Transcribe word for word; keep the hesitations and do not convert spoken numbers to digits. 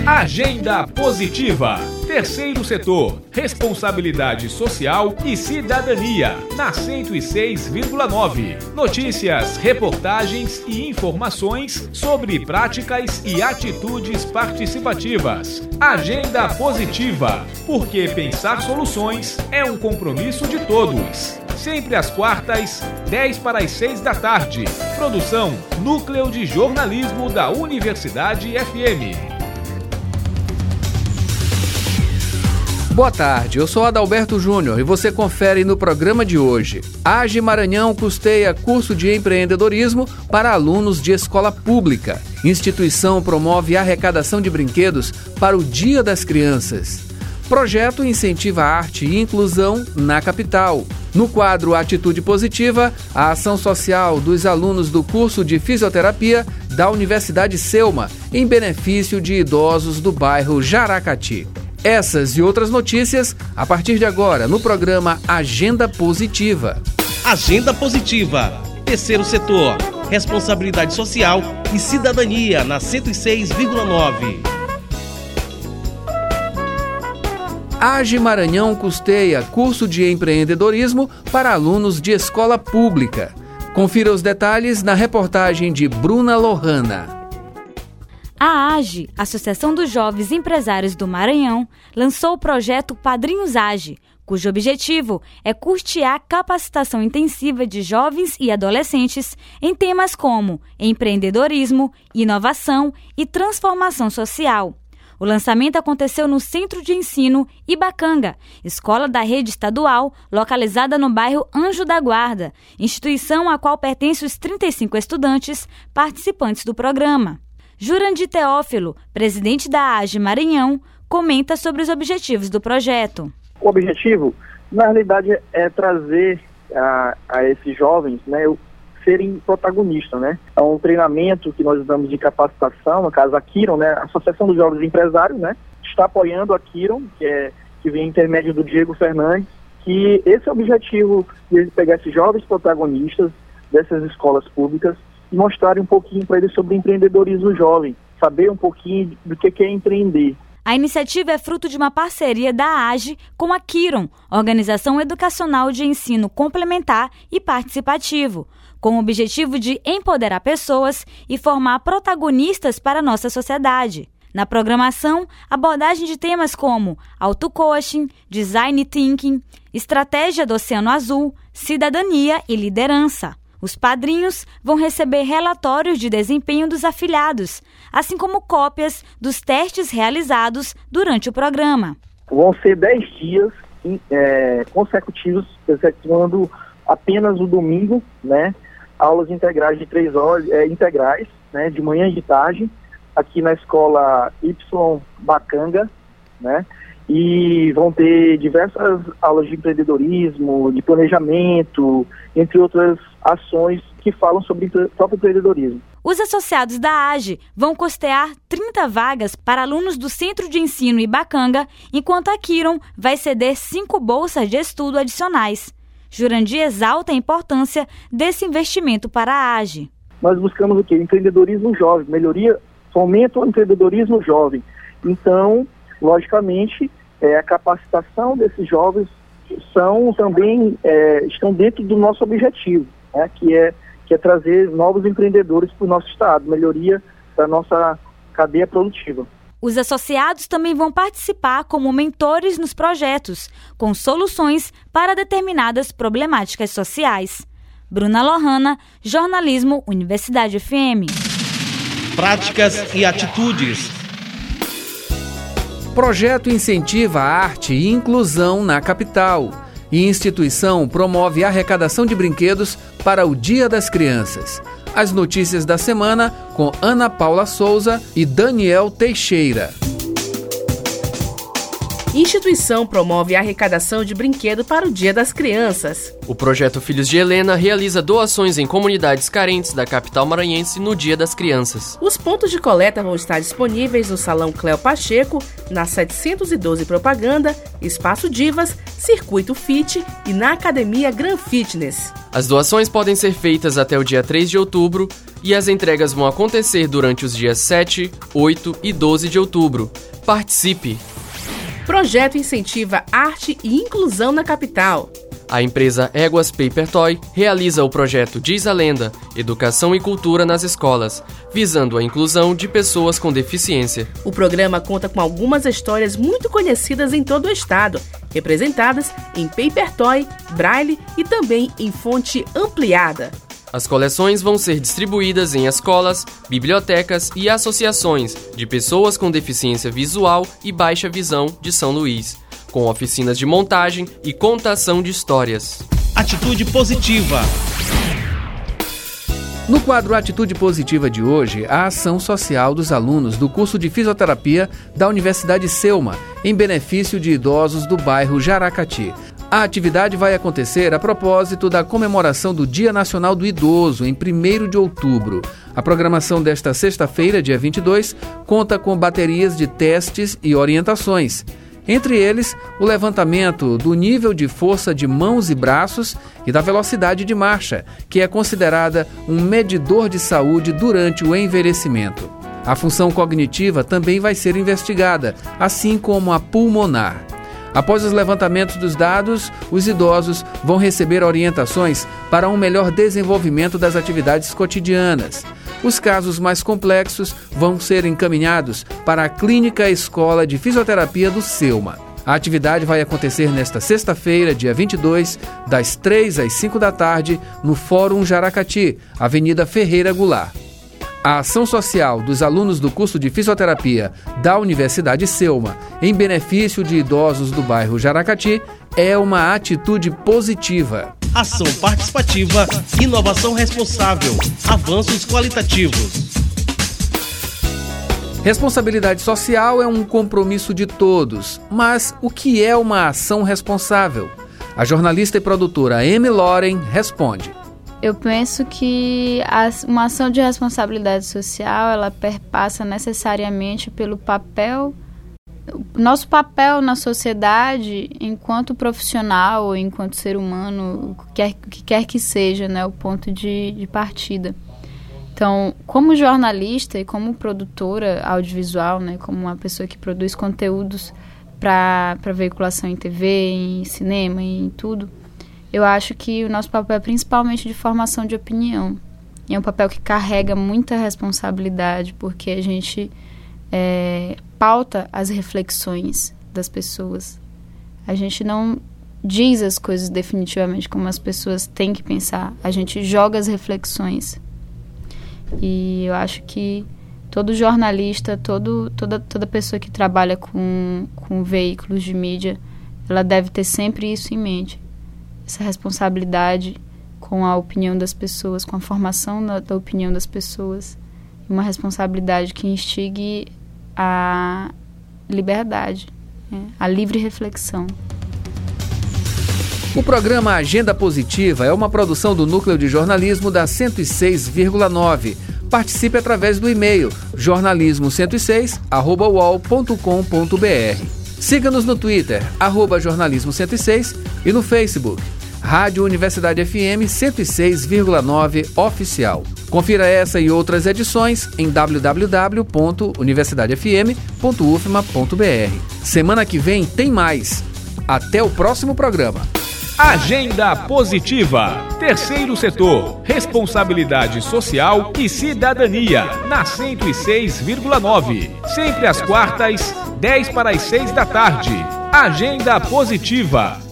Agenda Positiva. Terceiro setor, responsabilidade social e cidadania, na cento e seis vírgula nove. Notícias, reportagens e informações sobre práticas e atitudes participativas. Agenda Positiva, porque pensar soluções é um compromisso de todos. Sempre às quartas, dez para as seis da tarde. Produção Núcleo de Jornalismo da Universidade F M. Boa tarde, eu sou Adalberto Júnior e você confere no programa de hoje. AGE Maranhão custeia curso de empreendedorismo para alunos de escola pública. Instituição promove arrecadação de brinquedos para o Dia das Crianças. Projeto incentiva a arte e inclusão na capital. No quadro Atitude Positiva, a ação social dos alunos do curso de fisioterapia da Universidade Selma, em benefício de idosos do bairro Jaracati. Essas e outras notícias a partir de agora no programa Agenda Positiva. Agenda Positiva, terceiro setor, responsabilidade social e cidadania na cento e seis vírgula nove. AGE Maranhão custeia curso de empreendedorismo para alunos de escola pública. Confira os detalhes na reportagem de Bruna Lohana. A AGE, Associação dos Jovens Empresários do Maranhão, lançou o projeto Padrinhos AGE, cujo objetivo é custear capacitação intensiva de jovens e adolescentes em temas como empreendedorismo, inovação e transformação social. O lançamento aconteceu no Centro de Ensino Ibacanga, escola da rede estadual, localizada no bairro Anjo da Guarda, instituição à qual pertencem os trinta e cinco estudantes participantes do programa. Jurandir Teófilo, presidente da AGE Maranhão, comenta sobre os objetivos do projeto. O objetivo, na realidade, é trazer a, a esses jovens, né, serem protagonistas, né? É um treinamento que nós damos de capacitação, no caso a Kiron, né, a Associação dos Jovens Empresários, né, está apoiando a Kiron, que, é, que vem intermédio do Diego Fernandes, que esse é o objetivo de pegar esses jovens protagonistas dessas escolas públicas e mostrarem um pouquinho para eles sobre empreendedorismo jovem, saber um pouquinho do que é empreender. A iniciativa é fruto de uma parceria da AGE com a Kiron, Organização Educacional de Ensino Complementar e Participativo, com o objetivo de empoderar pessoas e formar protagonistas para a nossa sociedade. Na programação, abordagem de temas como auto-coaching, design thinking, estratégia do Oceano Azul, cidadania e liderança. Os padrinhos vão receber relatórios de desempenho dos afiliados, assim como cópias dos testes realizados durante o programa. Vão ser dez dias é, consecutivos, excetuando apenas o domingo, né? Aulas integrais de três horas, é, integrais, né? De manhã e de tarde, aqui na escola Y Bacanga, né? E vão ter diversas aulas de empreendedorismo, de planejamento, entre outras ações que falam sobre o próprio empreendedorismo. Os associados da AGE vão custear trinta vagas para alunos do Centro de Ensino Ibacanga, enquanto a Kiron vai ceder cinco bolsas de estudo adicionais. Jurandir exalta a importância desse investimento para a AGE. Nós buscamos o quê? Empreendedorismo jovem, melhoria, fomento ao empreendedorismo jovem. Então, logicamente, é, a capacitação desses jovens são também, é, estão dentro do nosso objetivo, né, que, é, que é trazer novos empreendedores para o nosso estado, melhoria da nossa cadeia produtiva. Os associados também vão participar como mentores nos projetos, com soluções para determinadas problemáticas sociais. Bruna Lohana, Jornalismo, Universidade F M. Práticas e atitudes. Projeto incentiva a arte e inclusão na capital. E instituição promove a arrecadação de brinquedos para o Dia das Crianças. As notícias da semana com Ana Paula Souza e Daniel Teixeira. Instituição promove a arrecadação de brinquedo para o Dia das Crianças. O projeto Filhos de Helena realiza doações em comunidades carentes da capital maranhense no Dia das Crianças. Os pontos de coleta vão estar disponíveis no Salão Cléo Pacheco, na setecentos e doze Propaganda, Espaço Divas, Circuito Fit e na Academia Gran Fitness. As doações podem ser feitas até o dia três de outubro e as entregas vão acontecer durante os dias sete, oito e doze de outubro. Participe! Projeto incentiva arte e inclusão na capital. A empresa Éguas Paper Toy realiza o projeto Diz a Lenda, Educação e Cultura nas Escolas, visando a inclusão de pessoas com deficiência. O programa conta com algumas histórias muito conhecidas em todo o estado, representadas em paper toy, braille e também em fonte ampliada. As coleções vão ser distribuídas em escolas, bibliotecas e associações de pessoas com deficiência visual e baixa visão de São Luís, com oficinas de montagem e contação de histórias. Atitude positiva. No quadro Atitude Positiva de hoje, a ação social dos alunos do curso de fisioterapia da Universidade Selma, em benefício de idosos do bairro Jaracati. A atividade vai acontecer a propósito da comemoração do Dia Nacional do Idoso, em primeiro de outubro. A programação desta sexta-feira, dia vinte e dois, conta com baterias de testes e orientações. Entre eles, o levantamento do nível de força de mãos e braços e da velocidade de marcha, que é considerada um medidor de saúde durante o envelhecimento. A função cognitiva também vai ser investigada, assim como a pulmonar. Após os levantamentos dos dados, os idosos vão receber orientações para um melhor desenvolvimento das atividades cotidianas. Os casos mais complexos vão ser encaminhados para a Clínica Escola de Fisioterapia do Selma. A atividade vai acontecer nesta sexta-feira, dia vinte e dois, das três às cinco da tarde, no Fórum Jaracati, Avenida Ferreira Goulart. A ação social dos alunos do curso de fisioterapia da Universidade Selma, em benefício de idosos do bairro Jaracati, é uma atitude positiva. Ação participativa, inovação responsável, avanços qualitativos. Responsabilidade social é um compromisso de todos, mas o que é uma ação responsável? A jornalista e produtora Amy Loren responde. Eu penso que uma ação de responsabilidade social, ela perpassa necessariamente pelo papel, nosso papel na sociedade enquanto profissional ou enquanto ser humano, o que, que quer que seja, né, o ponto de, de partida. Então, como jornalista e como produtora audiovisual, né, como uma pessoa que produz conteúdos para veiculação em T V, em cinema, em tudo, eu acho que o nosso papel é principalmente de formação de opinião. E é um papel que carrega muita responsabilidade, porque a gente é, pauta as reflexões das pessoas. A gente não diz as coisas definitivamente como as pessoas têm que pensar. A gente joga as reflexões. E eu acho que todo jornalista, todo, toda, toda pessoa que trabalha com, com veículos de mídia, ela deve ter sempre isso em mente. Essa responsabilidade com a opinião das pessoas, com a formação da, da opinião das pessoas. Uma responsabilidade que instigue a liberdade, né? A livre reflexão. O programa Agenda Positiva é uma produção do Núcleo de Jornalismo da cento e seis vírgula nove. Participe através do e-mail jornalismo cento e seis arroba u o l ponto com ponto b r. Siga-nos no Twitter, arroba jornalismo cento e seis, e no Facebook, Rádio Universidade F M cento e seis vírgula nove Oficial. Confira essa e outras edições em w w w ponto universidade f m ponto u f m a ponto b r. Semana que vem tem mais. Até o próximo programa. Agenda Positiva. Terceiro setor. Responsabilidade social e cidadania. Na cento e seis vírgula nove. Sempre às quartas, dez para as seis da tarde. Agenda Positiva.